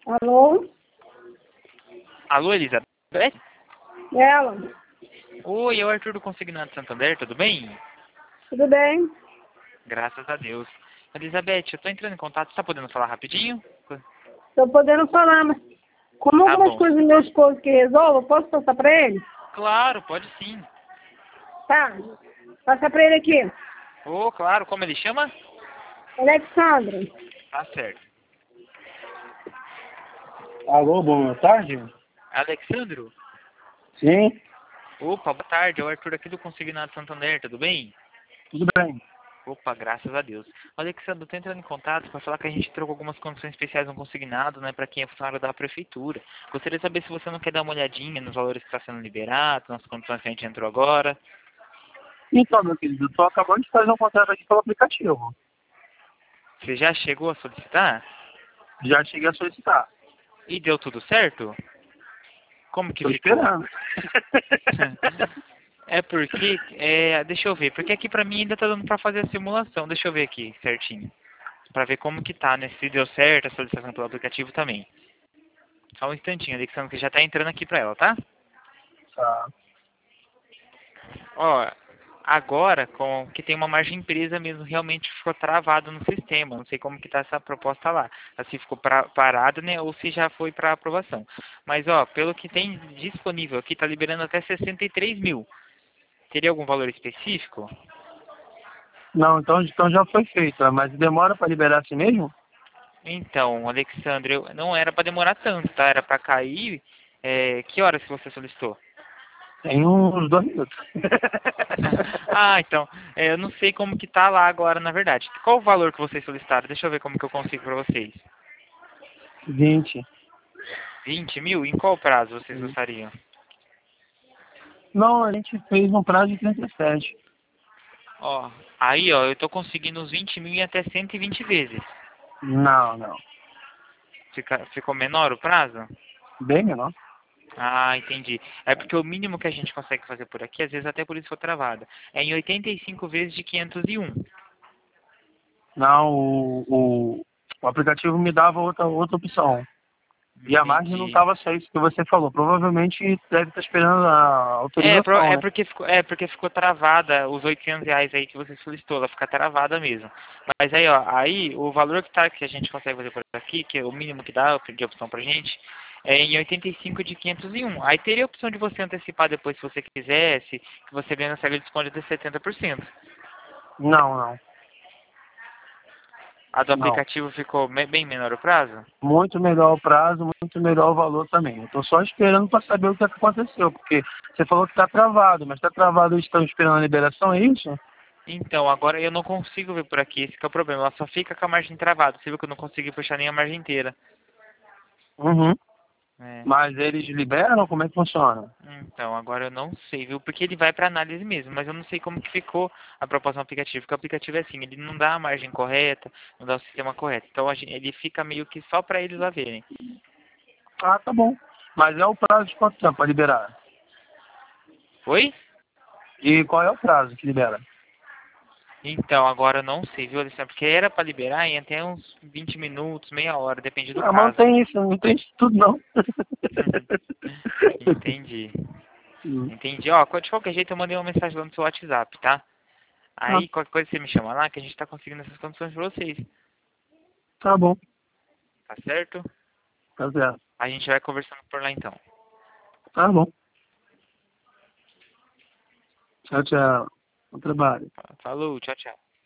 Alô? Alô, Elizabeth? Ela? Oi, é o Arthur do Consignado Santander, tudo bem? Tudo bem? Graças a Deus. Elizabeth, eu tô entrando em contato, você tá podendo falar rapidinho? Tô podendo falar, mas como Tá algumas bom. coisas do meu esposo que resolvo, eu posso passar pra ele? Claro, pode sim. Tá. Passa pra ele aqui. Ô, claro, como ele chama? Alexandre. Tá certo. Alô, boa tarde. Alexandro? Sim, Opa, boa tarde, é o Arthur aqui do Consignado Santander, tudo bem? tudo bem. Opa, graças a Deus. Alexandre, eu tô entrando em contato para falar que a gente trocou algumas condições especiais no consignado, né, para quem é funcionário da prefeitura. Gostaria de saber se você não quer dar uma olhadinha nos valores que está sendo liberado, nas condições que a gente entrou agora. Então, meu querido, eu tô acabando de fazer um contrato aqui pelo aplicativo. Você já chegou a solicitar? Já cheguei a solicitar. E deu tudo certo? Como que Tô ficou? esperando. É porque, deixa eu ver, porque aqui pra mim ainda tá dando pra fazer a simulação. Deixa eu ver aqui certinho. Pra ver como que tá, né? Se deu certo a solicitação pelo aplicativo também. Só um instantinho, Alexandre, que já tá entrando aqui pra ela, tá? Tá. Ó, agora com que tem uma margem presa mesmo, realmente ficou travado no sistema. Não sei como que tá essa proposta lá. Se ficou parado, né? Ou se já foi para aprovação. Mas ó, pelo que tem disponível aqui, tá liberando até 63 mil. Teria algum valor específico? Não, então já foi feito, mas demora para liberar assim mesmo? Então, Alexandre, não era para demorar tanto, tá? Era para cair. Que horas que você solicitou? Tem uns 2 minutos. Ah, então, eu não sei como que tá lá agora, na verdade. Qual o valor que vocês solicitaram? Deixa eu ver como que eu consigo para vocês. 20. 20 mil? Em qual prazo vocês gostariam? Não, a gente fez um prazo de 37. Ó, aí, ó, eu tô conseguindo uns 20 mil em até 120 vezes. Não. Ficou menor o prazo? Bem menor. Ah, entendi. É porque o mínimo que a gente consegue fazer por aqui, às vezes até por isso foi travada, é em 85 vezes de 501. Não, o aplicativo me dava outra opção. E a margem não Entendi. estava só isso que você falou. Provavelmente deve estar esperando a autorização, né? Porque ficou travada os R$ 800 aí que você solicitou, ela fica travada mesmo. Mas aí, ó, aí o valor que a gente consegue fazer por aqui, que é o mínimo que dá de opção pra gente, é em 85 de 501. Aí teria a opção de você antecipar depois se você quisesse, que você ganha na de desconto de 70%. Não. A do Não. aplicativo ficou bem menor o prazo? Muito melhor o prazo, muito melhor o valor também. Eu estou só esperando para saber o que aconteceu, porque você falou que está travado, mas está travado e estão esperando a liberação, é isso? Então, agora eu não consigo ver por aqui, esse que é o problema. Ela só fica com a margem travada. Você viu que eu não consegui puxar nem a margem inteira. Uhum. É. Mas eles liberam? Como é que funciona? Então, agora eu não sei, viu? Porque ele vai para análise mesmo, mas eu não sei como que ficou a proposta do aplicativo. Porque o aplicativo é assim, ele não dá a margem correta, não dá o sistema correto. Então, ele fica meio que só para eles lá verem. Ah, tá bom. Mas é o prazo de quanto tempo para liberar? Oi? E qual é o prazo que libera? Então, agora eu não sei, viu, Alessandro? Porque era para liberar em até uns 20 minutos, meia hora, depende do Ah, mas não caso. tem isso, não tem isso tudo não. Entendi. Entendi. Ó, de qualquer jeito eu mandei uma mensagem lá no seu WhatsApp, tá? Ah, Aí qualquer coisa você me chama lá que a gente tá conseguindo essas condições pra vocês. tá bom, Tá certo? tá certo. A gente vai conversando por lá então. Tá bom. Tchau, tchau. Bom trabalho. Falou, tchau, tchau.